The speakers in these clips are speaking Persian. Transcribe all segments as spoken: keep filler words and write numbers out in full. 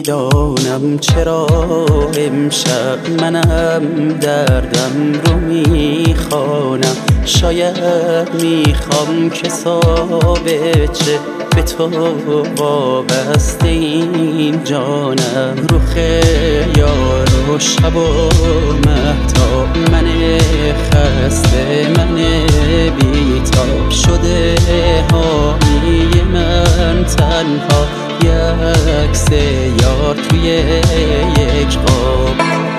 نمیدانم چرا امشب منم دردم رو میخوانم. شاید میخوام که ثابت به تو وابسته این جانم. رخ یار و شب و مهتاب من خسته من بیتاب شده حامی من تنها یکس یار توی یک قاب.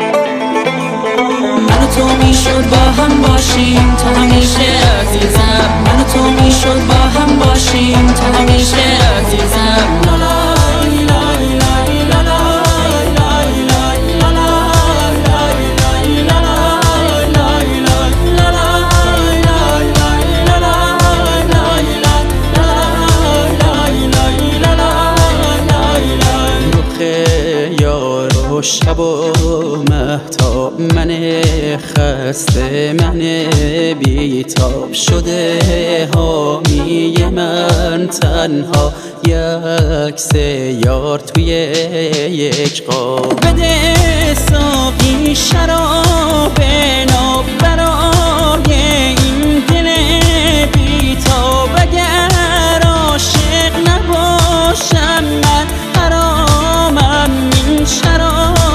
من و تو میشد با هم باشیم تا همیشه عزیزم. من و تو میشد با هم باشیم تا همیشه عزیزم. لالا شب و مهتاب من خسته من بیتاب شده حامی من تنها یکس یار توی یک قاب. بده ساقی شراب ناب برای این دل بیتاب. اگر عاشق نباشم من حرامم این شراب.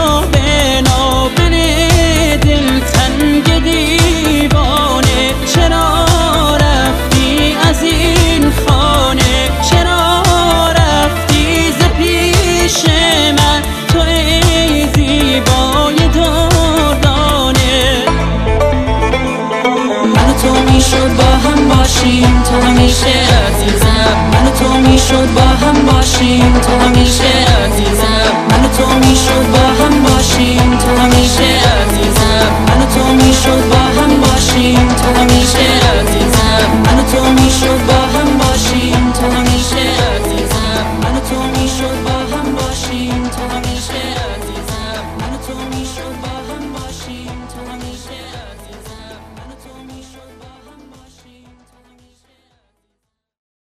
تا همیشه عزیزم. من و تو میشد با هم باشیم تا همیشه عزیزم. من و تو میشد با هم باشیم تا همیشه عزیزم. من و تو میشد با هم باشیم تا همیشه عزیزم. من و تو میشد با هم باشیم تا همیشه عزیزم. من و تو میشد با هم باشیم تا همیشه